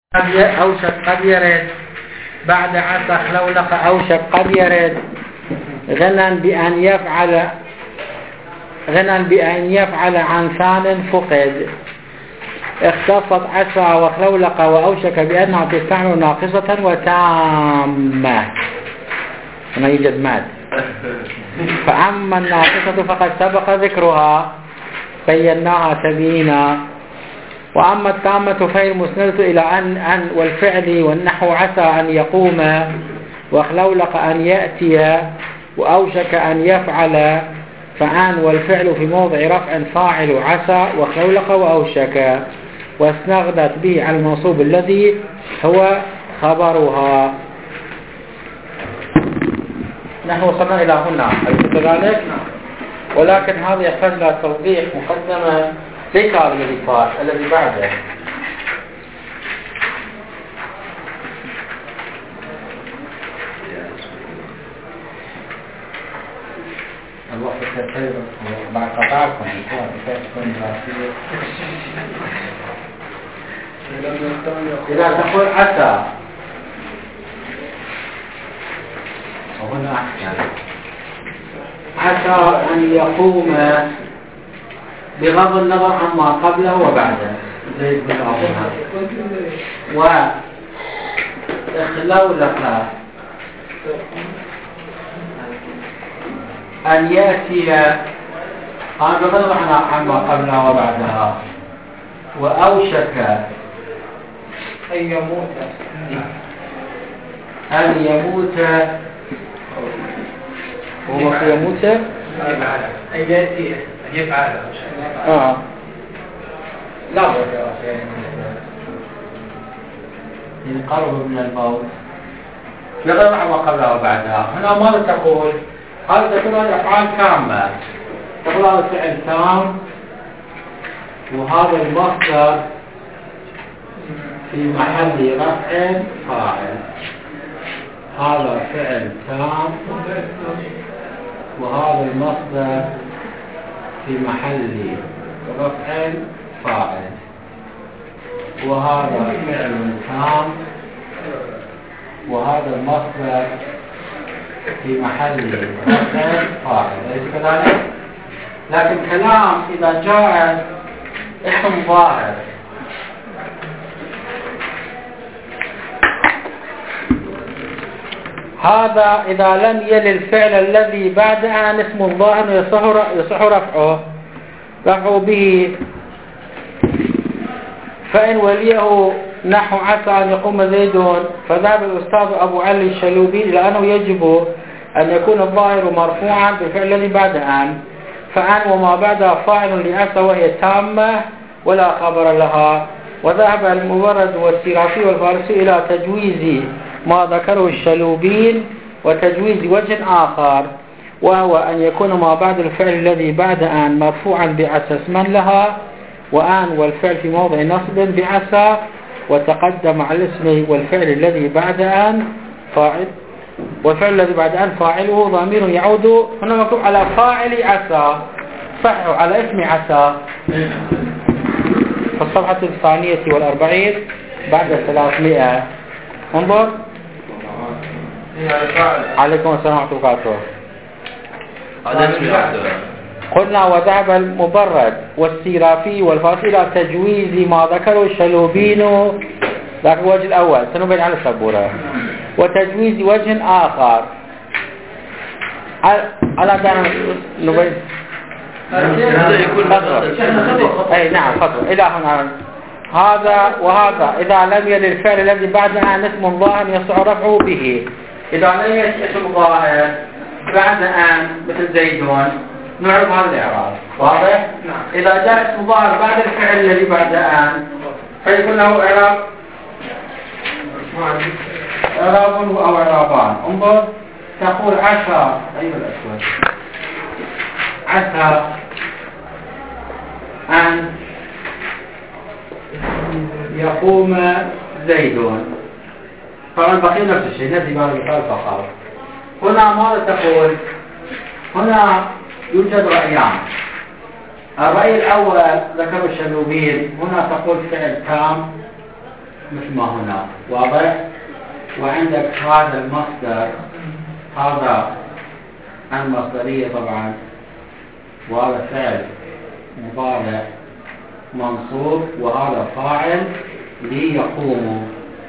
أوشك قد يرد بعد عسى خلولق أوشك قد يرد غنى بأن يفعل عن ثان فقد اختصت عسى وخلولق وأوشك بأنها تستعمل ناقصة وتامة هنا يوجد ماد. فأما الناقصة فقد سبق ذكرها بيناها تبيينا، وأما التامة فهي المسندة إلى أن والفعل والنحو عسى أن يقوم وخلولق أن يأتي وأوشك أن يفعل، فأن والفعل في موضع رفع فاعل عسى وخلولق وأوشك، واستغنت به على المنصوب الذي هو خبرها. نحن وصلنا إلى هنا أليس كذلك؟ ولكن هذا يحتاج إلى توضيح مقدمة ليس هذا الذي فات الذي بعده. الوقت كثير بعد قطعكم إذا تقول عسى وهنا أحسن عسى أن يقوم بغض النظر عما قبله وبعده زي بالأوضاع، وإخلولق أن يأتي هذا بغض النظر عما قبلها وبعدها، وأوشك أن يموت هو يموت أن يأتي أن يفعل لا يقرب من الموت بغض عما قبلها وبعدها. هنا ماذا تقول؟ هذا تقول هذه أفعال تامة، تقول هذا فعل تام وهذا المصدر في محل رفع فاعل، هذا فعل تام وهذا المصدر في محل رفع فاعل، وهذا فعل تام وهذا المصدر في محل رفع فاعل، أليس كذلك؟ لكن كلام إذا جاء اسم ظاهر هذا إذا لم يل الفعل الذي بعد أن اسم الظاهر يصح رفعه به، فإن وليه نحو عسى أن يقوم زيد، فذهب الأستاذ أبو علي الشلوبي إلى أنه يجب أن يكون الظاهر مرفوعا بالفعل الذي بعد أن، فأن وما بعدها فاعل لعسى وهي تامة ولا خبر لها. وذهب المبرد والسرافي والفارسي إلى تجويز ما ذكره الشلوبين وتجويز وجه آخر، وهو أن يكون ما بعد الفعل الذي بعد أن مرفوعا بعسى اسما لها، وأن والفعل في موضع نصب بعسى، وتقدم على الاسم والفعل الذي بعد أن فاعل، والفعل الذي بعد أن فاعله ضمير يعود هنا مكتوب على فاعل عسى، صحوا على اسم عسى في الصفحة 42 بعد 300. انظر عليكم السلام ورحمة الله وبركاته. قلنا وذهب المبرد والسرافي والفارسي إلى تجويز ما ذكره الشلوبين، ذاك الوجه الأول سنبين على السبورة، وتجويز وجه آخر على دعنا نبين أي نعم خطوة إلى هنا. هذا وهذا إذا لم يل الفعل الذي بعد أن اسم ظاهر يصح رفعه به، إذا لم يل اسم ظاهر بعد أن مثل زيدون نعرف هذا الإعراب واضح؟ إذا جاء اسم ظاهر بعد الفعل الذي بعد أن فيكون له إعراب أو إعرابان. انظر تقول عسى أيها الأسود عسى أن يقوم زيدون، طبعا بقي نفس الشيء نفس ما المثال فقط. هنا ماذا تقول؟ هنا يوجد رأيان، الرأي الأول ذكر الشلوبين هنا تقول فعل تام مثل ما هنا واضح. وعندك هذا المصدر، هذا المصدرية طبعا، وهذا فعل مضارع منصوب وهذا فاعل ليقوم،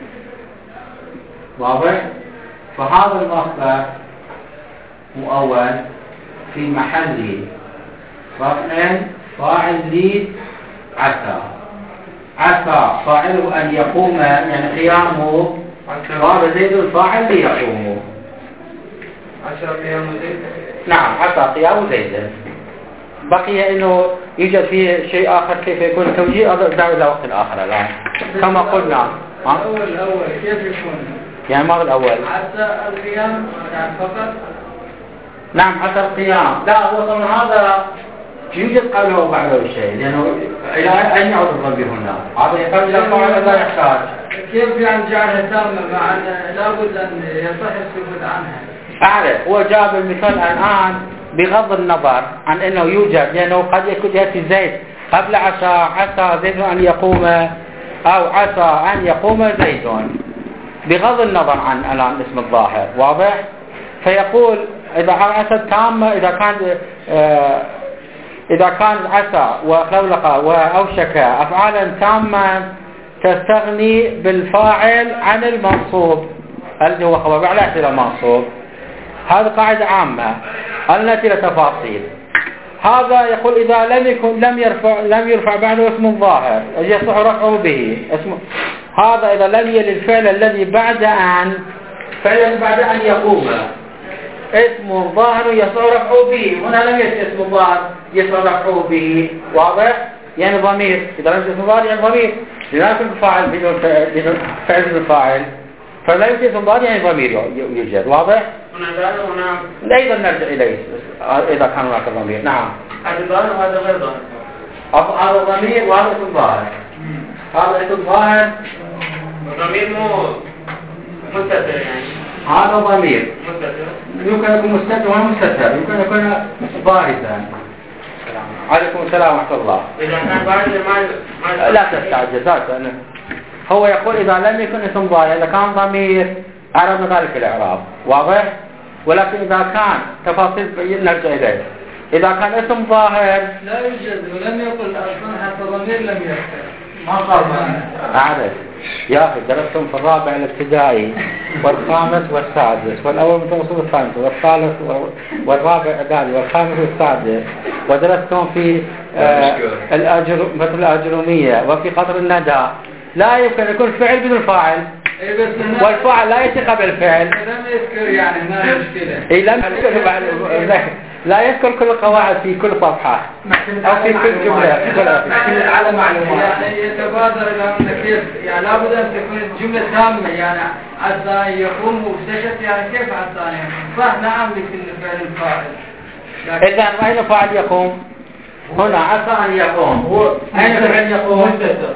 واضح. فهذا المصدر مؤول في محل رفع فاعل لي عسى. عسى فاعله أن يقوم يعني قيامه، وهذا زيد الفاعل ليقوم. عسى قيام زيد. نعم عسى قيام زيد. بقي انه يوجد فيه شيء اخر كيف يكون التوجيه دعوة الى وقت اخر الان كما قلنا. الاول كيف يكون؟ يعني ماذا الاول؟ عسى القيام يعني فقط. نعم عسى القيام. لا هو طبعا هذا يوجد قبله وبعده شيء، لانه الى ان يعود الضمير هنا هذا يحتاج الى فاعل لا يحتاج. كيف يعني جعلها تامة مع ان لابد ان يصح السكوت عنها؟ اعرف هو جاب المثال الان بغض النظر عن انه يوجد، لانه قد يكون ياتي زيد قبل عسى زيد ان يقوم، او عسى ان يقوم زيد بغض النظر عن الان اسم الظاهر، واضح. فيقول اذا عسى تامة، اذا كان عسى وخلق واوشك افعالا تامة تستغني بالفاعل عن المنصوب الذي هو خبر على احتمال المنصوب. هذه قاعدة عامة التي لا تفاصيل. هذا يقول إذا لم يرفع بعده اسم الظاهر يصح رفعه به هذا إذا لم يل الفعل الذي بعد أن يقوم اسم ظاهر يصح رفعه به. هنا لم يل اسم الظاهر يصح رفعه به، واضح. يعني ضمير، إذا لم يل اسم الظاهر يعني ضمير، لذلك الفاعل بدون فعل الفاعل، فلا يوجد اسم ظاهر يعني ضمير يوجد، واضح. هنا أيضا نرجع إليه إذا كان هناك ضمير. نعم هذا ظاهر وهذا غير ظاهر. هذا ضمير وهذا اسم ظاهر. هذا اسم ظاهر ضمير مو مستتر يعني. هذا ضمير مستتر يمكن يكون مستتر ولا مستتر، يمكن يكون بارزا. عليكم السلام ورحمة الله. إذا كان بارز ما لا تستعجل. هو يقول إذا لم يكن اسم ظاهر، إذا كان ضمير عرفنا ذلك الإعراب، واضح. ولكن إذا كان تفاصيل نرجع إليه. إذا كان اسم ظاهر لا يوجد ولم يقل أصلا حتى ضمير لم يذكر. ما قال أعرف يا أخي درستم في الرابع الابتدائي والخامس والسادس والأول متوسط الخامس والثالث والرابع إعدادي والخامس والسادس، ودرستم في مثل الأجرومية وفي قطر الندى. لا يمكن يكون فعل بدون فاعل، والفاعل لا يأتي قبل الفعل. لم يذكر يعني ما مشكلة. لا يذكر كل القواعد في كل صفحة أو في كل جملة. على معلومات يعني يتبادر إلى أن كيف يعني لابد أن تكون الجملة تامة، يعني عسى يقوم وسكت يعني كيف عسى صح. نعم لكل فعل فاعل. إذا أين فاعل يقوم؟ هنا عسى أن يقوم. أين فعل يقوم؟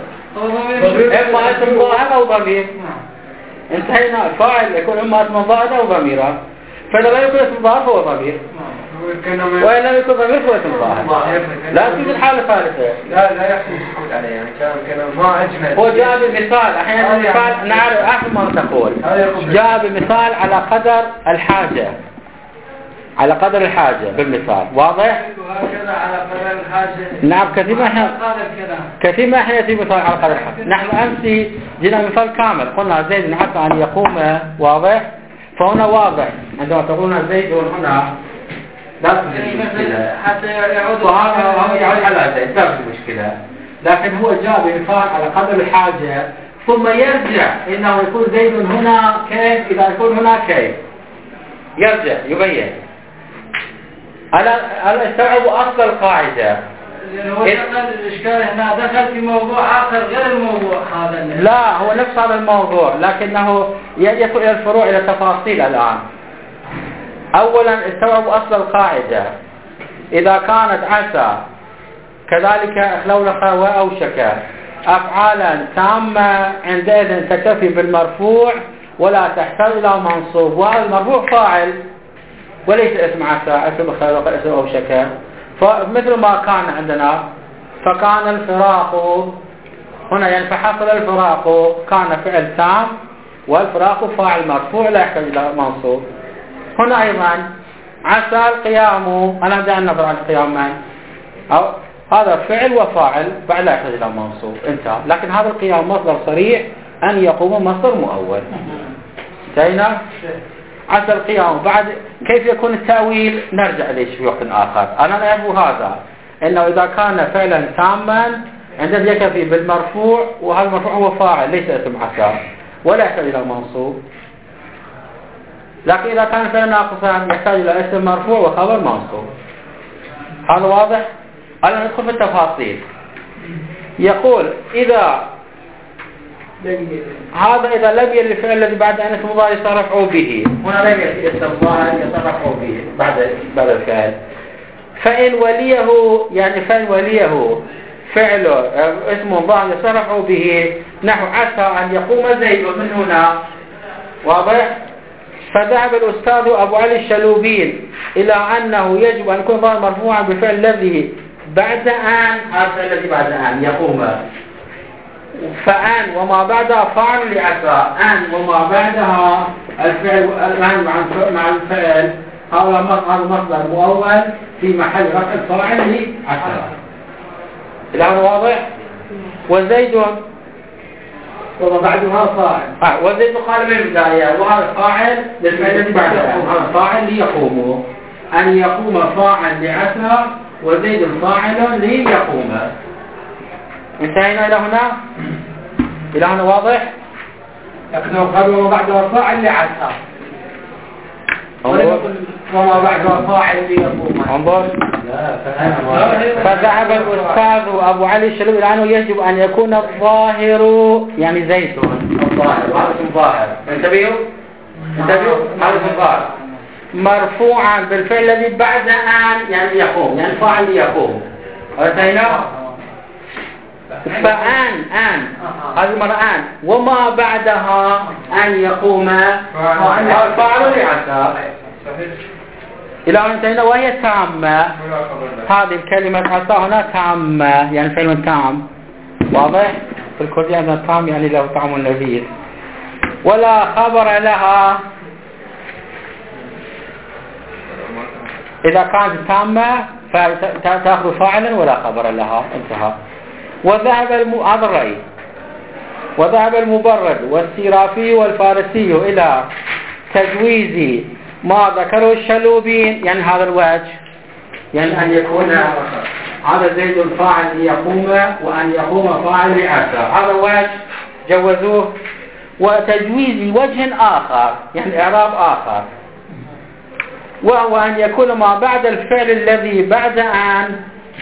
إما اسم ظاهر أو ضمير. انتهينا. الفاعل يكون إما اسم ظاهر أو ضميرا. فإذا لا يكون اسم ظاهر فهو ضمير، وإن لم يكن ضمير فهو اسم ظاهر. لا في الحالة الثالثة لا يحصل السكوت عليه يعني كان ما أجمل. هو جاء بمثال. أحيانا المثال نعرف آخر ما تقول جاء بمثال على قدر الحاجة، على قدر الحاجة بالمثال، واضح؟ وهكذا على قدر الحاجة. نعم كثير ما احنا يأتي مثال على قدر الحاجة. نحن أمس جينا مثال كامل قلنا زيد عسى أن يقوم، واضح. فهنا واضح عندما تقولون زيد هنا لا تجد مشكلة حتى يعود على زيد لا تجد مشكلة، لكن هو جاء بمثال على قدر الحاجة ثم يرجع إنه يكون زيد هنا كيف، إذا يكون هنا كيف يرجع يبين. ألا استوعبوا أصل القاعدة. هو الإشكال هنا دخل في موضوع آخر غير الموضوع هذا. لا هو نفس هذا الموضوع، لكنه يدخل إلى الفروع إلى التفاصيل الآن. أولا استوعبوا أصل القاعدة. إذا كانت عسى كذلك خلولخ وأوشك أفعالا تامة عندئذ تكتفي بالمرفوع ولا تحتاج إلى منصوب، وهذا المرفوع فاعل وليس اسم عسى، اسم خلولخ اسم أوشك. فمثل ما كان عندنا فكان الفراق هنا يعني فحصل الفراق كان فعل تام والفراق فاعل مرفوع لا يحتاج إلى منصوب. هنا أيضا عسى القيام، أنا بدأ أن نظر عن القيام من أو هذا فعل وفاعل بعد لا يحتاج إلى منصوب انتهى. لكن هذا القيام مصدر صريح أن يقوم مصدر مؤول. انتهينا. عسى القيام بعد كيف يكون التأويل نرجع إليه في وقت آخر. أنا نعرف هذا إنه إذا كان فعلا تاما عندما يكفي بالمرفوع وهذا المرفوع هو فاعل ليس اسم عسى ولا يحتاج إلى منصوب. لكن إذا كان فعلا ناقصا يحتاج إلى اسم مرفوع وخبر منصوب. هذا واضح؟ الآن ندخل في التفاصيل. يقول إذا لم يرد الفعل الذي بعد أن اسم ظاهر يصرف به، هنا لم يأتي اسم ظاهر يصرف به بعد الفعل. فإن وليه فعل اسم ظاهر يصرف به نحو عسى أن يقوم زيد من هنا. واضح؟ فذهب الأستاذ أبو علي الشلوبين إلى أنه يجب أن يكون ظاهر مرفوعا بالفعل الذي بعد أن، هذا الذي بعد أن يقوم، فأن وما بعدها فاعل لعسى، أن وما بعدها الفعل مع الفعل هذا مصدر مؤول في محل رفع فاعل لعسى. الآن واضح؟ وزيد وما بعدها فاعل. وزيد قال بالبداية وهذا فاعل للفعل الذي بعدها، هذا فاعل ليقوم، أن يقوم فاعل لعسى وزيد فاعل ليقوم. انتهينا إلى هنا؟ إلى هنا واضح؟ لكنه قال وما بعدها فاعل لعسى وما بعدها فاعل ليقوم. انظر. فذهب الأستاذ أبو علي الشلوبي إلى أنه يجب أن يكون الظاهر يعني زيد الظاهر، وهذا اسم ظاهر. انتبهوا هذا اسم ظاهر مرفوعا بالفعل الذي بعد أن يعني يقوم، يعني فاعل ليقوم. انتهينا. فأن هذه المرة أن وما بعدها أن يقوم فاعل لعسى. إلى أن انتهينا. وهي تامة. هذه الكلمة عسى هنا تامة يعني فعل تام. واضح؟ في الكردية أن التام يعني له طعم لذيذ. ولا خبر لها إذا كانت تامة فتأخذ فاعلا ولا خبر لها. انتهى. وذهب المبرد والسيرافي والفارسي إلى تجويز ما ذكره الشلوبين، يعني هذا الوجه، يعني أن يكون هذا زيد الفاعل ليقوم وأن يقوم فاعل لعسى، هذا الوجه جوزوه. وتجويز وجه آخر يعني إعراب آخر، وهو أن يكون ما بعد الفعل الذي بعد أن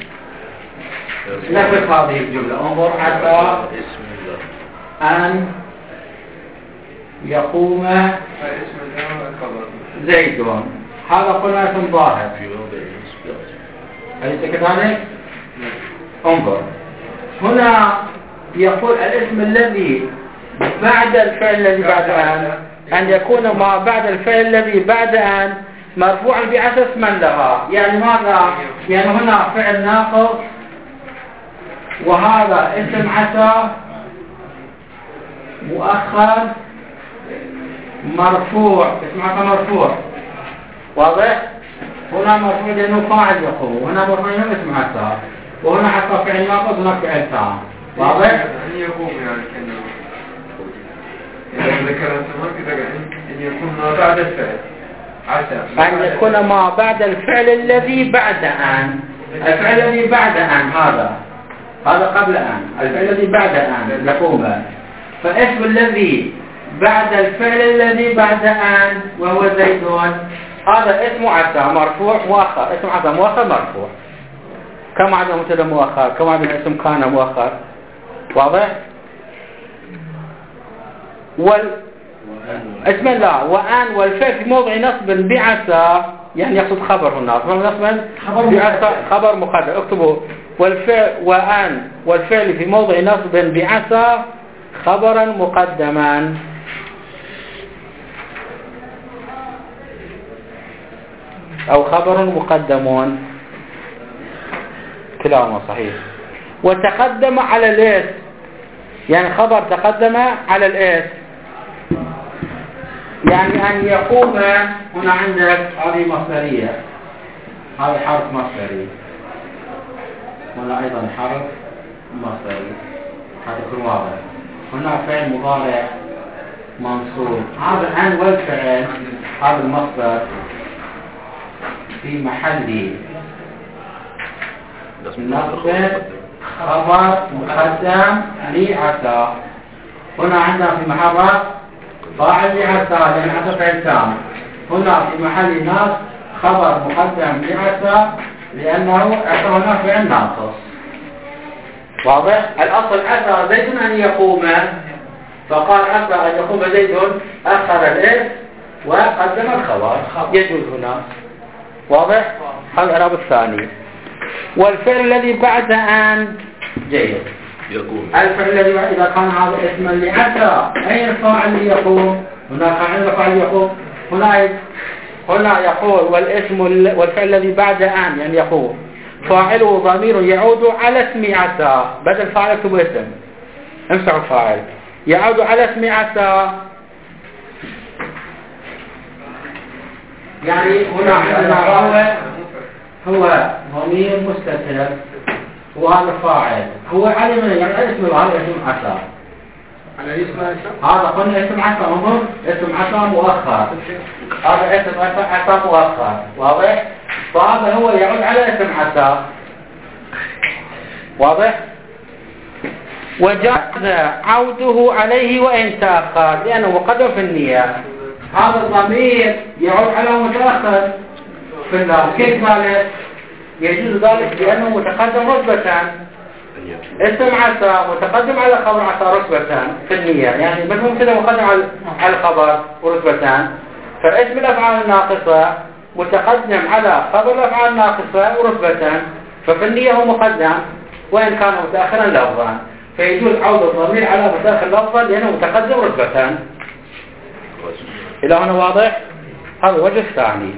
نفس هذه الجملة. انظر حتى أن يقوم زيد، هذا قلنا اسم ظاهر أليس كذلك؟ انظر هنا يقول الاسم الذي بعد الفعل الذي بعد أن يكون ما بعد الفعل الذي بعد أن مرفوعا بأساس من لها. يعني ماذا؟ يعني هنا فعل ناقص وهذا اسم عسى مؤخر مرفوع، اسم عسى مرفوع. واضح؟ هنا مرفوع لأنه فاعل يقوم، وهنا مرفوع لأنه اسم عسى، وهنا عسى فعل ناقص وهنا فعل تام. واضح؟ أن يقوم يعني كأنه إذا ذكرت كذا أن يكون ما بعد الفعل عسى، أن يكون ما بعد الفعل الذي بعد أن، الفعل الذي بعد أن هذا قبل أن، الفعل الذي بعد أن يقوم، فاسم الذي بعد الفعل الذي بعد أن وهو زيدون هذا اسم عسى مرفوع مؤخر، اسم عسى مؤخر مرفوع. كم عدد مبتدا مؤخر؟ كم عدد اسم كان مؤخر؟ واضح؟ اسم الله وأن والفعل في موضع نصب بعسى، يعني يقصد خبر هنا نصب بعسى خبر مقدر. اكتبوا والفعل وأن والفعل في موضع نصب بعسى خبرا مقدما. أو خبر مقدمون، كلاهما صحيح. وتقدم على الاسم يعني خبر تقدم على الاسم. يعني أن يقوم، هنا عندك هذه مصدرية، هذا حرف مصدري، هنا أيضا حرف مصدري، هذا يكون واضح. هنا فعل مضارع منصوب، هذا أن والفعل هذا المصدر في محل نصب خبر مقدم لعسى. هنا عندنا في محل فاعل لعسى لأن عسى فعل تام. هنا في محل نصب خبر مقدم لعسى لأنه عسى هنا فعل ناقص. واضح؟ الأصل عسى زيد أن يقوم، فقال عسى أن يقوم زيد، أخر الاسم وقدم الخبر، يجوز هنا. واضح؟ هذا الإعراب الثاني. والفعل الذي بعد أن جيد يقوم. الفعل الذي بعد، إذا كان هذا اسما لعسى أين الفاعل ليقوم؟ هنا كان عندنا فاعل يقوم، هنا يقول والاسم والفعل الذي بعد أن يعني يقوم فاعله ضمير يعود على اسم عسى، بدل فاعل اكتب اسم، امسحوا فاعل، يعود على اسم عسى. يعني هنا عندنا هو ضمير مستتر وهذا فاعل، هو علم يعني اسم هذا اسم عسى، على اسم عسى. هذا قلنا اسم عسى، انظر اسم عسى مؤخر، هذا اسم عسى مؤخر. واضح؟ فهذا هو يعود على اسم عسى. واضح؟ وجاز عوده عليه وإن تأخر لأنه مقدم في النية. هذا الضمير يعود على متأخر في النار. كيف ذلك؟ يجوز ذلك لأنه متقدم رتبة، اسم عسى متقدم على خبر عسى رتبة في النية، يعني مش ممكن مقدم على الخبر ورتبتان. فاسم الأفعال الناقصة متقدم على خبر الأفعال الناقصة ورتبتان، ففي النية هو مقدم وإن كان متأخرا لفظا، فيجوز عود الضمير على متأخر لفظا لأنه متقدم رتبتان. إلى هنا واضح؟ هذا الوجه الثاني.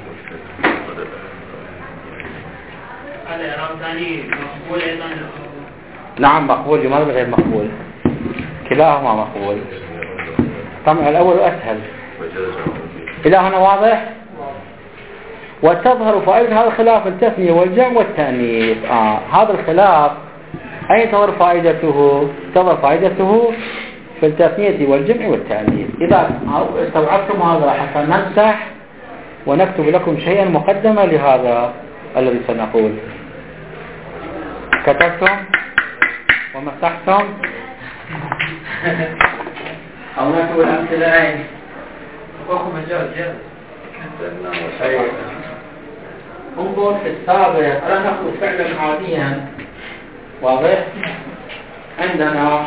هذا إعراب ثاني مقبول أيضا. نعم مقبول، لماذا غير مقبول؟ كلاهما مقبول. طبعا الأول أسهل. إلى هنا واضح؟ وتظهر فائدة هذا الخلاف التثنية والجمع والتأنيث. هذا الخلاف أين تظهر فائدته؟ تظهر فائدته في التثنية والجمع والتأنيث. إذا استوعبتم هذا حتى نمسح ونكتب لكم شيئا مقدما لهذا الذي سنقول. كتبتم ومسحتم أو نكتب الأمثلة. أخو مجال جاهز. انظر في السابق، ألا نأخذ فعلا عاديا. واضح؟ عندنا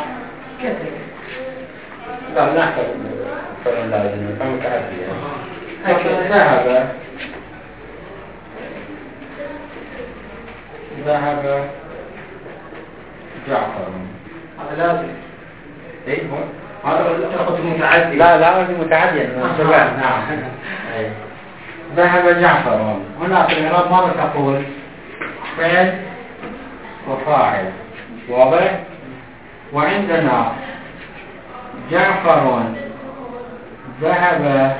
لا نحفظ فعلا لازم نفهم تعديا. ذهب جعفر، هذا لازم. ايه هذا تاخذ متعدي. لا متعدي نعم. ذهب جعفر. هنا في الإعراب ماذا تقول؟ فعل وفاعل. واضح؟ وعندنا جعفر ذهب،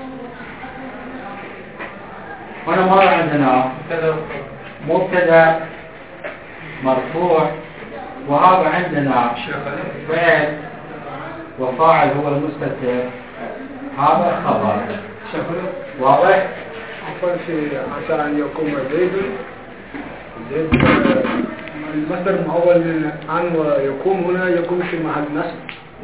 هنا ماذا عندنا؟ مبتدا مرفوع، وهذا عندنا فعل وفاعل هو المستتر، هذا خبر. واضح؟ عفوا في عسى أن يقوم زيد المصدر المؤول من أن ويقوم، هنا يقوم في محل نصب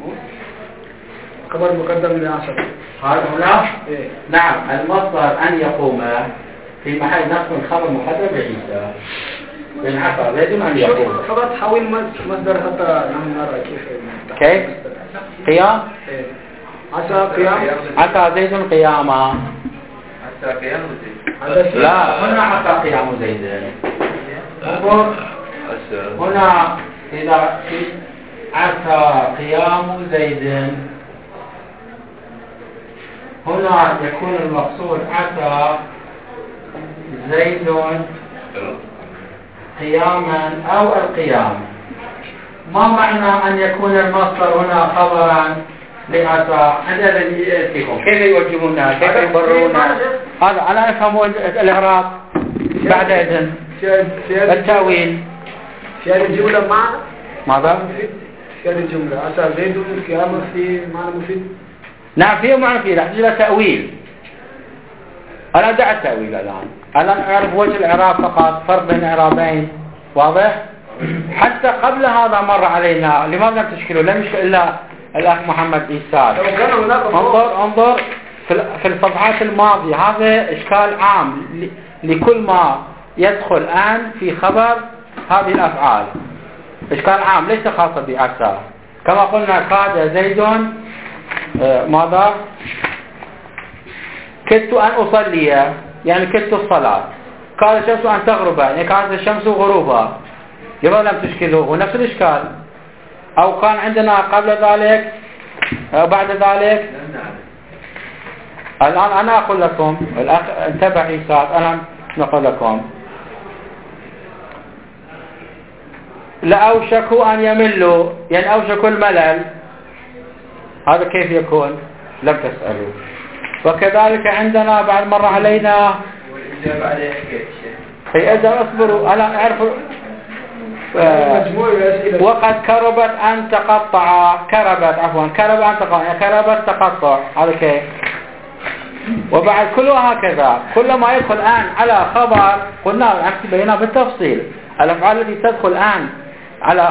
خبر مقدم لعسى. هذا هنا إيه؟ نعم المصدر أن يقوم في محل نصب خبر مقدم لعيسى، من عسى زيد أن يقوم. فقط حاول مصدر حتى نرى كيف قيام. إيه؟ عسى قيام، عسى زيد قياما. عسى قيام زيد. لا هنا عسى قيام زيد. هنا إذا عسى قيام زيد، هنا يكون المقصود عسى زيد قياما أو القيام. ما معنى أن يكون المصدر هنا خبرا لأتى؟ عندنا يأتيكم كيف يوجهونها كيف يبررونها؟ هذا أنا أفهم الإعراب بعد إذن التأويل. في هذه الجملة معنى ماذا؟ في هذه الجملة أتى زيد القيامة في معنى مفيد. نعم فيه معنى مفيد، أحتاج إلى تأويل. أنا أدع التأويل الآن أعرف وجه الإعراب فقط، فرق بين إعرابين واضح؟ حتى قبل هذا مر علينا، لماذا لم تشكلوا؟ لم يشكل إلا الأخ محمد إيساد. انظر في الصفحات الماضية، هذا إشكال عام لكل ما يدخل الآن في خبر هذه الأفعال، إشكال عام ليس خاصة بعسى. كما قلنا كاد زيد ماذا؟ كدت أن أصلي يعني كدت الصلاة. كاد الشمس أن تغرب يعني كانت الشمس غروبا. لماذا لم تشكله؟ نفس الإشكال. أو كان عندنا قبل ذلك بعد ذلك. الآن أنا أقول لكم، الأخ انتبه عيسى، أنا نقول لكم لأوشكوا أن يملوا يعني أوشكوا الملل، هذا كيف يكون؟ لم تسألوا. وكذلك عندنا بعد مرة علينا والإجابة عليه كيف؟ هي إذا أصبروا أنا أعرف وقد كربت أن تقطع، كربت أن تقطع، كربت تقطع، هذا كيف؟ وبعد كله هكذا، كل ما يدخل الآن على خبر قلنا بينا بالتفصيل الأفعال التي تدخل الآن على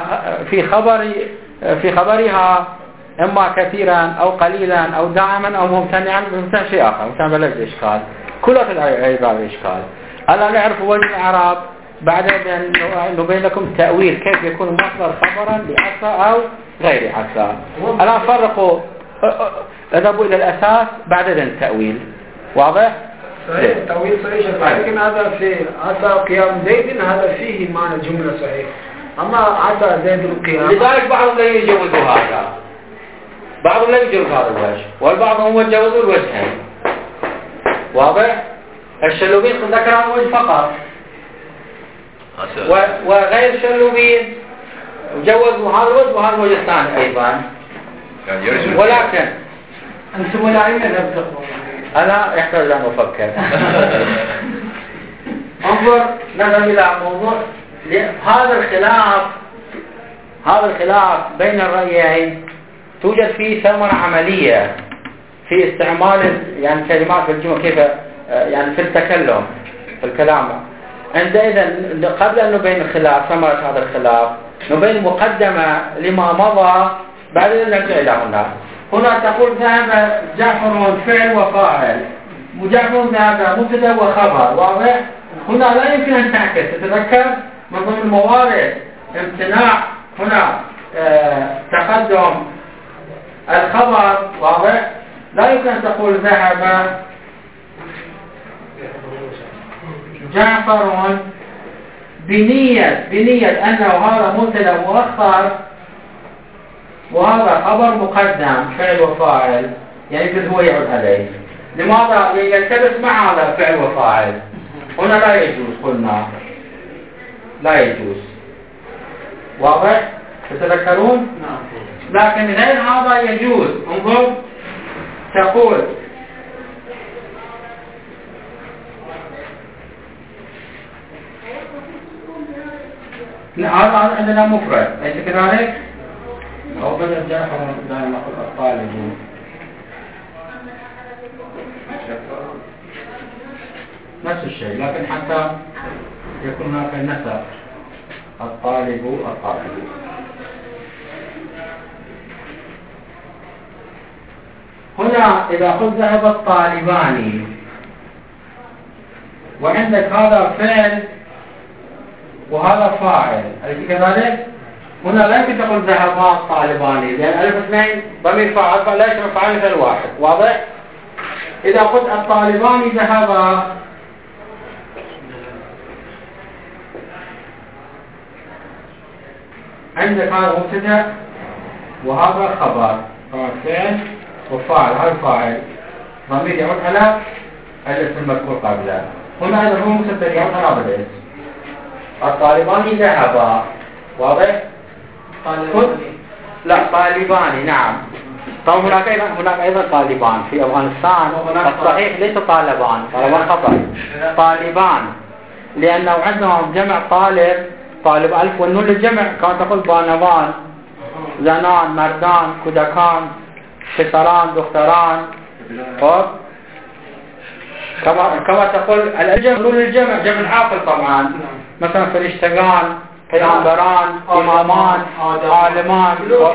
في خبرها إما كثيرا أو قليلا أو دائما أو ممتنعا، ممتنع شيء آخر، ممتنع بلد إشكال، كلها العبارة إشكال. الآن نعرف وجه الإعراب، بعد أن نبين لكم تأويل كيف يكون المصدر خبرا لعسى أو غير عسى. الآن فرقوا، اذهبوا إلى الأساس بعد ذلك التأويل. واضح؟ صحيح التأويل صحيح، لكن هذا في عسى قيام زيد هذا فيه معنى جملة صحيح، أما عسى زيد القيام لذلك بعضهم لا يجوز هذا، بعضهم لا يجوز هذا الوجه، والبعض هم يجوزوا الوجهين. واضح؟ الشلوبين ذكر عن وجه فقط، وغير الشلوبين جوزوا هذا الوجه وهذا الوجه الثاني أيضا. ولكن أنتم الأئمة لم تقولوا، أنا يحتاج أن أفكر. انظر نذهب إلى موضوع هذا الخلاف بين الرأيين توجد فيه ثمرة عملية في استعمال يعني كلمات في الجملة كيف يعني في التكلم في الكلام. عندئذ قبل أن نبين الخلاف ثمرة هذا الخلاف نبين مقدمة لما مضى، بعدين نرجع إلى هنا تقول ذهب جعفر فعل وفاعل، وجعفر ذهب مبتدا وخبر. واضح؟ هنا لا يمكن أن تعكس. تتذكر من ضمن الموارد امتناع هنا تقدم الخبر. واضح؟ لا يمكن أن تقول ذهب جعفر بنية أنه هذا مبتدا مؤخر وهذا خبر مقدم فعل وفاعل، يعني هو يعود عليه. لماذا يلتبس مع هذا فعل وفاعل؟ هنا لا يجوز، قلنا لا يجوز. واضح؟ تتذكرون؟ لكن غير هذا يجوز. انظر تقول لا هذا عندنا مفرد ليس كذلك؟ أو بدل جعفر دائما نقول الطالب نفس الشيء، لكن حتى يكون هناك النسب الطالب. هنا إذا قلت ذهب الطالبان وعندك هذا فعل وهذا فاعل، أليس كذلك؟ هنا لا يمكن تقول ذهبا الطالبان، لأن ألف اثنين ضمير فاعل فلا يشمل فاعل مثل واحد. واضح؟ إذا قلت الطالبان ذهبا عندك هذا مبتدا وهذا خبر، فعل وفاعل، هذا فاعل ضمير يعود على الاسم المذكور قبله. هنا هذا هو مبتدا يعود على هذا الاسم. الطالبان ذهبا. واضح؟ لا طالبان نعم. طبعا هناك أيضا طالبان في أفغانستان. الصحيح ليس طالبان خطأ، طالبان، لأنه عندهم جمع طالب ألف، والنون للجمع كما تقول بانوان، زنان، مردان، كودكان، فسران، دختران. كما تقول الجمع نون للجمع جمع عاقل طبعا، مثلا فرشتگان، پیامبران، إمامان، عالمان.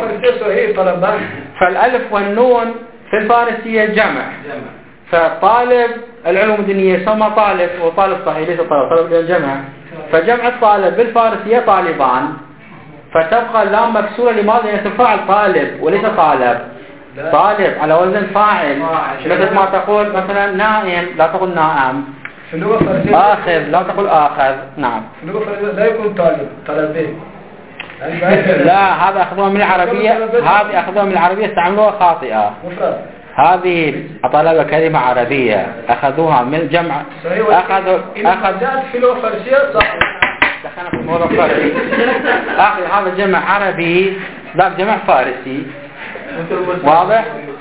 فالألف والنون في الفارسية جمع. فطالب العلوم الدينية يسمى طالب، وطالب صحيح ليس طالب الجمع. فجمع الطالب بالفارسية طالبان، فتبقى اللام مكسورة. لماذا؟ يتفاعل طالب وليس طالب. طالب على وزن فاعل، مثل ما تقول مثلا نائم لا تقول نائم، آخذ لا تقول آخذ. نعم. لا يكون طالبين. لا، هذا أخذوها من العربية، هذه أخذوها من العربية استعملوها خاطئة. هذه طلبة كلمة عربية أخذوها من جمع. أخذ في اللغة الفارسية صح. دخلنا في الموضوع الفارسي. أخذ هذا جمع عربي، ذاك جمع فارسي. واضح؟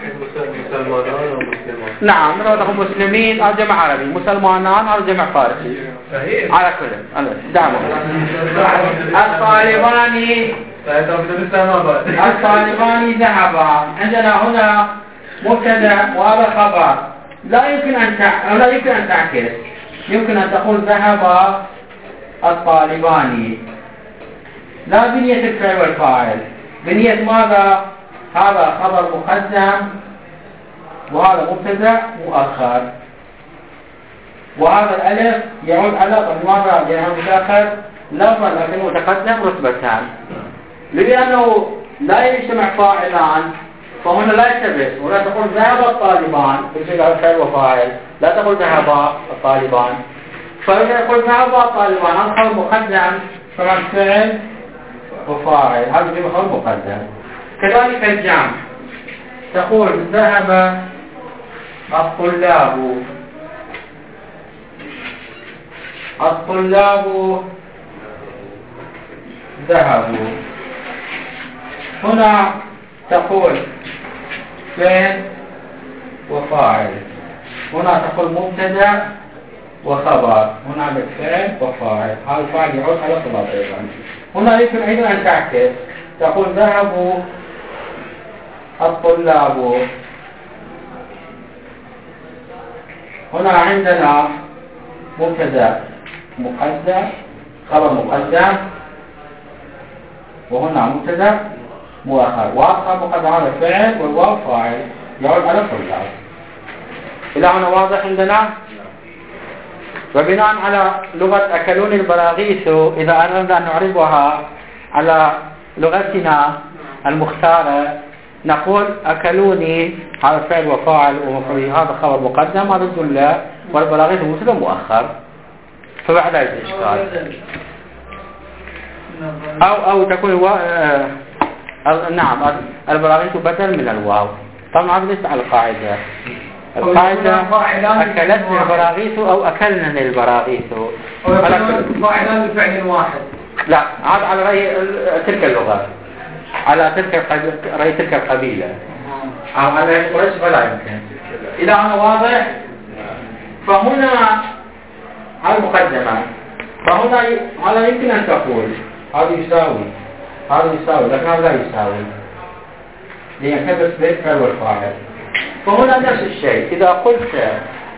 نعم، لو تقول مسلمين أو جمع عربي، مسلمانان أو جمع فارسي. على كل دعمه. الطالبان ذهبا. عندنا هنا مبتدا وهذا خبر. لا يمكن أن تعكس. يمكن أن تقول ذهب الطالبان، لا بنية الفعل والفاعل. بنية ماذا؟ هذا خبر مقدم، وهذا مبتدا مؤخر، وهذا الألف يعود على ماذا؟ لأنه متأخر لفظا لكن متقدم رتبتان. لأنه لا يجتمع فاعلان فهنا لا يلتبس. ولا تقول ذهب الطالبان بالفعل الفعل وفاعل، لا تقول ذهب الطالبان. فإذا يقول ذهب الطالبان هذا خبر مقدم طبعا فعل وفاعل، هذا في خبر مقدم. كذلك الجمع، تقول ذهب الطلاب ذهبوا. هنا تقول فعل وفاعل، هنا تقول مبتدا وخبر، هنا بالفعل وفاعل. هذا الفاعل يعود على صلة أيضا. هنا يمكن أيضا أن تعكس، تقول ذهبوا الطلاب. هنا عندنا مبتدا مقدم، خبر مقدم، وهنا مبتدا مؤخر، وهذا مقدم هذا الفعل والواو فاعل يعود على الطلاب. إلى هنا واضح عندنا؟ وبناء على لغة أكلون البراغيث، إذا أردنا أن نعربها على لغتنا المختارة نقول أكلوني، هذا فعل وفاعل ومفعول، هذا خبر مقدم، هذا الجملة، والبراغيث مبتدا مؤخر. فبعد هذا الإشكال أو تكون نعم البراغيث بدل من الواو. طبعا هذا ليس على القاعدة. القاعدة أكلتني البراغيث أو أكلنا البراغيث. فاعلان بفعل واحد. لا، هذا على رأي تلك اللغة، على رأي تلك القبيلة، أو على قريش فلا يمكن. إذا أنا واضح، فهنا هذه مقدمة، فهنا هذا يمكن أن تقول هذا يساوي لكن هذا لا يساوي، لينكبس بالفعل والفاعل. فهنا نفس الشيء. إذا قلت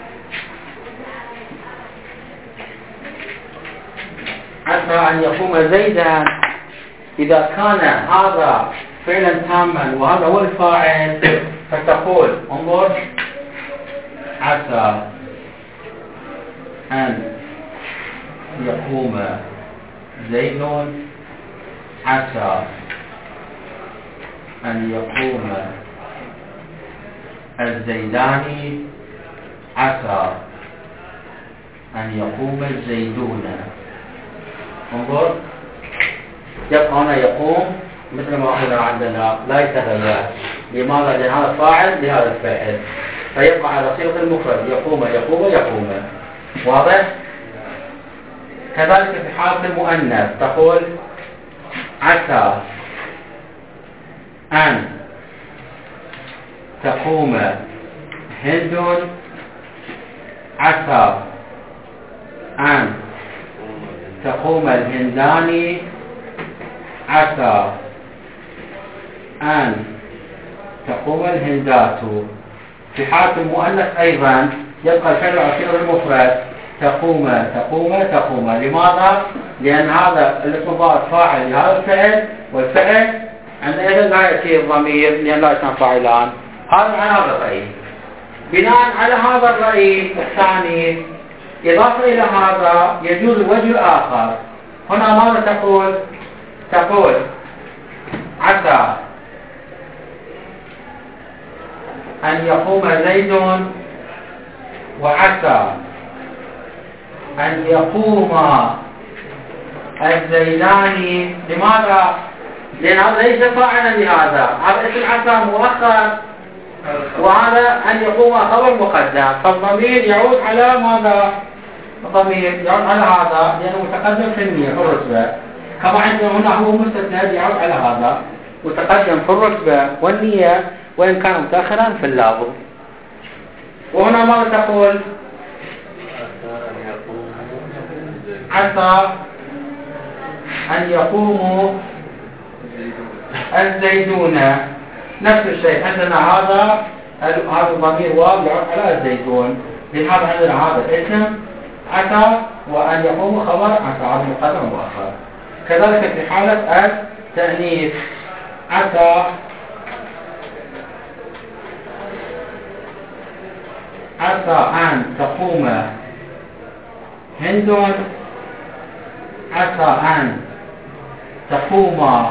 عسى أن يقوم زيدا، إذا كان هذا فعلا تاما وهذا هو الفاعل، فتقول انظر عسى أن يقوم زيد، عسى أن يقوم الزيداني، عسى أن يقوم الزيدون. انظر، يبقى هنا يقوم مثل ما قلنا عندنا لا يتغير. لماذا؟ لأن هذا فاعل لهذا الفاعل، فيبقى على صيغة المفرد يقوم. واضح؟ كذلك في حالة المؤنث تقول عسى أن تقوم هند عسى أن تقوم الهندان عسى أن تقوم الهندات. في حالة المؤنث أيضا يبقى الفعل الأخير المفرد تقوم تقوم تقوم. لماذا؟ لأن هذا الاسم الظاهر فاعل لهذا الفعل، والفعل عندئذ لا يأتي الضمير لأن لا يكون فاعلان. هذا عن هذا الرأي. بناء على هذا الرأي الثاني إضافة إلى هذا يجوز الوجه الآخر. هنا ماذا تقول؟ تقول عسى أن يقوم زيد وعسى أن يقوم الزيدان. لماذا؟ لأن هذا ليس فاعلا لهذا، هذا اسم عسى مؤخر وهذا أن يقوم خبر مقدم، فالضمير يعود على ماذا؟ الضمير يعود على هذا لأنه متقدم في النية في الرتبة، كما عندنا هنا هو مستثنى يعود على هذا متقدم في الرتبة والنية وإن كان متأخرا في اللفظ. وهنا ماذا تقول؟ عسى أن يقوموا الزيدون. نفس الشيء عندنا هذا الضمير واو يعود على الزيدون، لهذا عندنا هذا الاسم عسى وأن يقوم خبر عسى هذا مقدم ومؤخر. كذلك في حالة التأنيث عسى أن تقوم هند عسى أن تقوم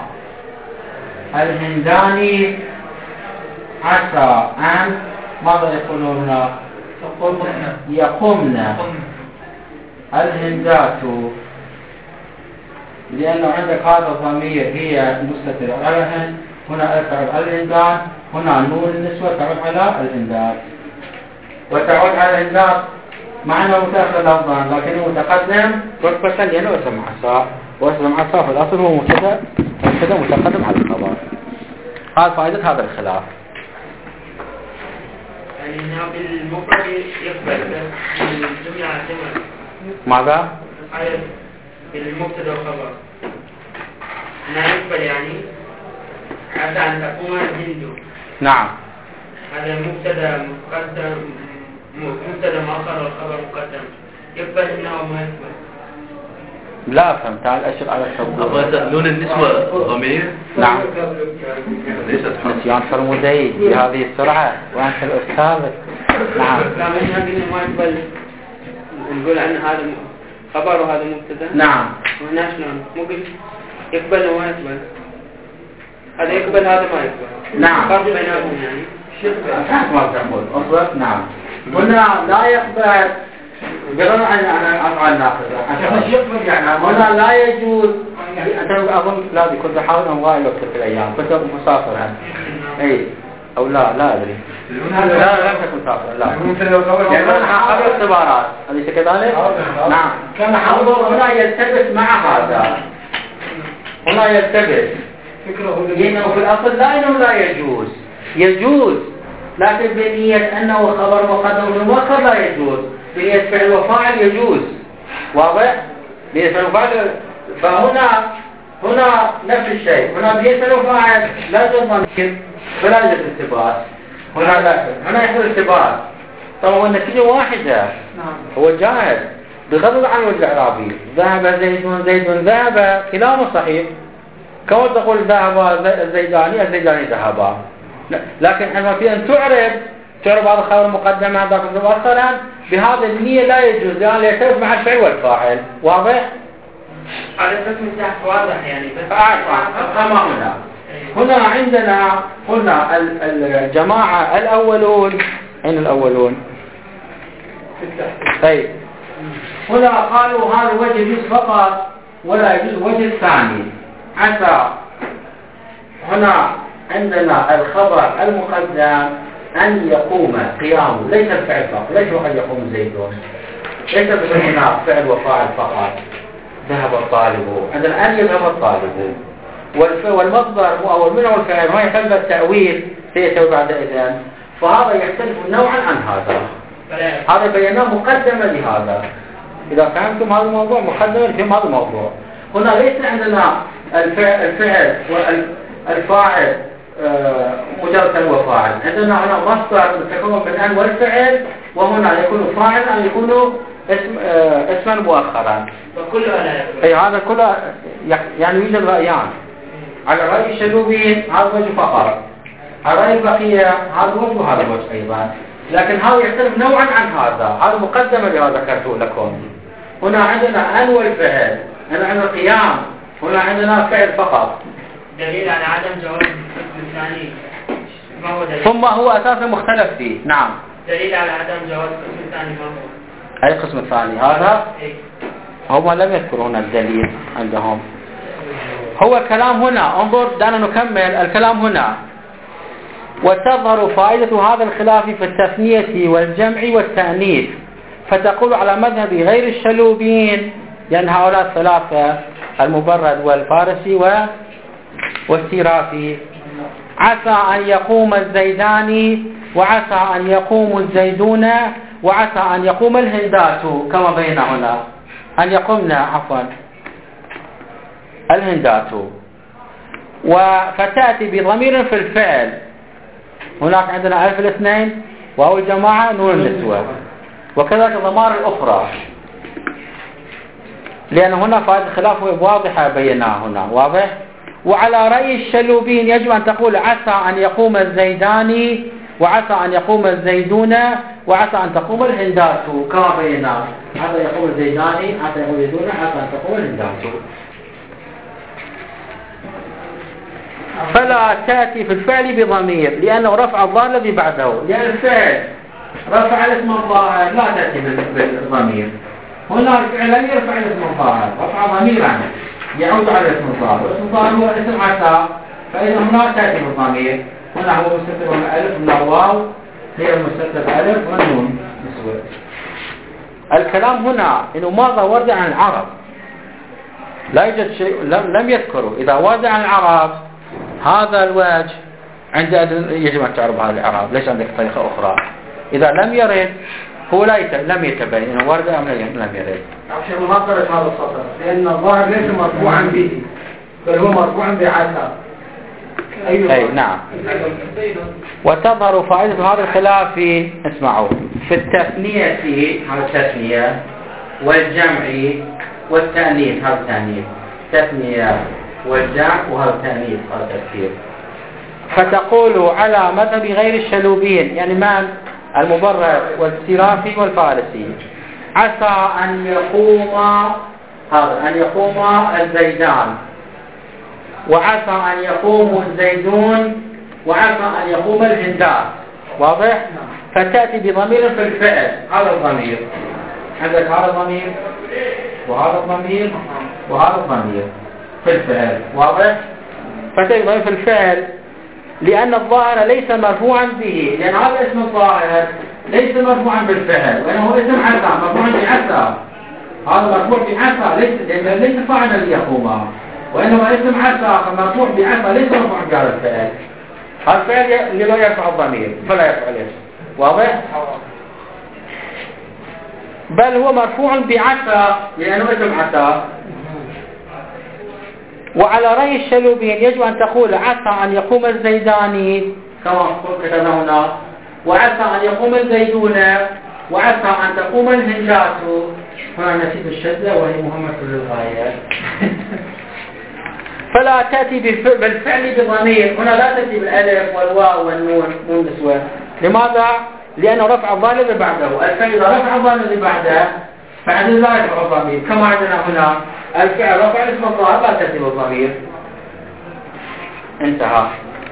الهندان عسى أن ماذا يقولون؟ يقومن الهندات، لأنه عندك هذا الضمير هي مستتر على هنا تعود على الهندان، هنا نون النسوة تعود على الهندات، وتعود على الهندات مع أنه متأخر لفظا لكنه متقدم رتبة لأنه اسم عسى، واسم عسى في الأصل هو مبتدأ متقدم على الخبر. هذا فائدة هذا الخلاف. يعني هنا بالمفرد يقبل الجملة على الجمل. ماذا؟ بالمبتدا والخبر هنا يقبل يعني عسى أن تقوم الهند. نعم. هذا مبتدا مقدم مبتدا مؤخر والخبر مقدم، يقبل انه ما يقبل. لا فهمت. تعال أشر على الحب. لون النسوة ضمير؟ نعم. ليست نسيان فرمودي بهذه السرعة وأنت الأستاذ. نعم. لا من هذه ما يقبل، نقول عن هذا خبر وهذا مبتدا. نعم. وهنا شلون؟ ممكن يقبل وما يقبل، هذا يقبل هذا ما يقبل. نعم. فرق بينهم يعني. ما تقول أصبر. نعم. هنا لا يقبل بغض عن أفعال ناقصة عشان يقبل يعني هنا لا يجوز. أنت أظن لا كنت أحاول أن أغير وقت في الأيام كنت مسافرا أي أو لا أدري. لا كنت مسافرا لا يعني أنا قبل اختبارات أليس كذلك؟ نعم. كان حضر هنا يلتبس مع هذا، هنا يلتبس لأنه في الأصل لا إنه لا يجوز لكن بنية أنه خبر مقدم ومؤخر لا يجوز، بنية فعل وفاعل يجوز. واضح؟ بنية فعل وفاعل. فهنا نفس الشيء، هنا بنية فعل وفاعل لا يجوز ضمير فلا يجوز التباس. هنا يحصل التباس. طبعا النتيجة واحدة. هو جاهز بغض عن الوجه الإعرابي. ذهب زيد ذهب كلاهما صحيح، كما تقول ذهب الزيداني ذهبا، لكن حينما في أن تعرب هذا الخبر مقدما هذا مؤخرا بهذا النية لا يجوز لأن يختلف مع الفعل والفاعل. واضح؟ على أساس من تحت واضح يعني بس كما هنا عندنا قلنا الجماعة الأولون. أين الأولون؟ طيب هنا قالوا هذا الوجه يجوز فقط ولا يجوز الوجه الثاني. عسى هنا عندنا الخبر المقدم أن يقوم قيامه، ليس الفعل فقط، ليس وقد يقوم زيدون، ليس هنا فعل وفاعل فقط. ذهب الطالب، عندنا أن يذهب الطالب. والمصدر مؤول منه والفعل ما يحتاج التأويل سيتم بعد إذن، فهذا يختلف نوعا عن هذا. هذا بيناه مقدمة لهذا. إذا فهمتم هذا الموضوع مقدمة لفهم هذا الموضوع. هنا ليس عندنا الفعل والفاعل مجرد هو فاعل، عندنا هنا مصدر متكون من أن والفعل، وهنا يكون فاعل أو يكون اسما مؤخرا. أي هذا كله يعني يوجد رأيان. على رأي الشلوبين هذا وجه فقط، على رأي البقية هذا وجه وهذا وجه أيضا، لكن هذا يختلف نوعا عن هذا. هذا مقدمة لهذا ذكرته لكم. هنا عندنا أن والفعل، هنا عندنا قيام، هنا عندنا فعل فقط. دليل على عدم جواز القسم الثاني ما هو دليل؟ ثم هو أساسا مختلف فيه. نعم. دليل على عدم جواز القسم الثاني ما هو؟ أي القسم الثاني هذا؟ هم لم يذكروا هنا الدليل عندهم. هو الكلام هنا، انظر دعنا نكمل الكلام هنا. وتظهر فائدة هذا الخلاف في التثنية والجمع والتأنيث، فتقول على مذهب غير الشلوبين، لأن هؤلاء الثلاثة المبرد والفارسي والسيرافي، عسى أن يقوم الزيدان وعسى أن يقوم الزيدون وعسى أن يقوم الهندات، كما بين هنا أن يقومنا عفوا الهندات، فتأتي بضمير في الفعل. هناك عندنا ألف الاثنين وهو الجماعة نون النسوة، وكذلك الضمائر الأخرى، لأن هنا فائدة الخلاف واضحة بيناها هنا واضح. وعلى رأي الشلوبين يجب أن تقول عسى أن يقوم الزيدان وعسى أن يقوم الزيدون وعسى أن تقوم الهندات، كما بيناه عسى يقوم الزيدان عسى يقوم الزيدون عسى أن تقوم الهندات. فلا تأتي في الفعل بضمير لأنه رفع الظاهر الذي بعده، لأن الفعل رفع الاسم الظاهر لا تأتي بالضمير. هنا الفعل لم يرفع الاسم الظاهر، رفع ضميرا يعود على الاسم الظاهر، والاسم الظاهر هو اسم عسى، فإذا هنا تأتي بالضمير. هنا هو مستتر من الألف من الواو، هي المستتر الألف والنون نسوة. الكلام هنا إنه ماذا ورد عن العرب، لا يوجد شيء لم يذكره. إذا ورد عن العرب هذا الوجه عند يجب أن تعرف هذا الإعراب، ليس عندك طريقة أخرى. إذا لم يرد هو لم يتبين إنه ورد أم لم يرد. عشان مناظرة هذا السطر، لأن الظاهر ليس مرفوعا به بل هو مرفوعا بعسى. أي نعم. وتظهر فائدة هذا الخلاف في اسمعوا في التثنية، هذا التثنية والجمع والتأنيث، هذا التأنيث تثنية والجمع وهذا التأنيث هذا تذكير. فتقول على مذهب غير الشلوبين، يعني من المبرد والسيرافي والفارسي، عسى أن يقوم الزيدان وعسى أن يقوم الزيدون وعسى أن يقوم الهندات، واضح؟ فتأتي بضمير في الفعل، هذا الضمير عندك، هذا الضمير وهذا الضمير وهذا الضمير في الفعل، واضح؟ فتأتي بضمير في الفعل لأن الظاهر ليس مرفوعا به، لأن هذا اسم الظاهر ليس مرفوعا بالفعل، وإنه اسم عسى مرفوعا بعسى، هذا مرفوع بعسى ليس فاعلا ليقوم، وإنما اسم عسى مرفوع بعسى ليس مرفوعا بهذا الفعل. هذا الفعل اللي لا يرفع الضمير فلا يرفع الاسم، واضح؟ بل هو مرفوع بعسى لأنه اسم عسى. وعلى رأي الشلوبين يجب أن تقول عسى أن يقوم الزيداني كما كتبنا هنا، وعسى أن يقوم الزيدون وعسى أن تقوم الهندات. هنا نسيت الشدة وهي مهمة للغاية. فلا تأتي بالفعل بضمير، هنا لا تأتي بالألف والواو والنون نون نسوة. لماذا؟ لأنه رفع الظاهر الذي بعده، الفعل إذا رفع الظاهر الذي بعده فعندنا لا يرفع الضمير، كما عندنا هنا الفعل رفع اسم الظاهر لا تأتي بالضمير. انتهى.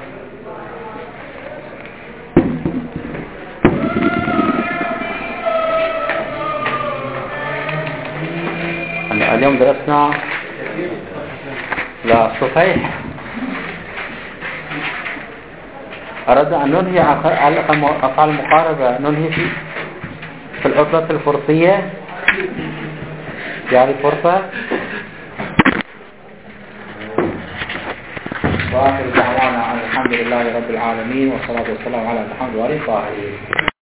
اليوم درسنا لا صفيح. أراد أن ننهي على أفعال المقاربة، ننهي في العطلة الفرصية، يعني فرصة وآخر دعوانا أن الحمد لله رب العالمين والصلاة والسلام على محمد وآله الطاهرين.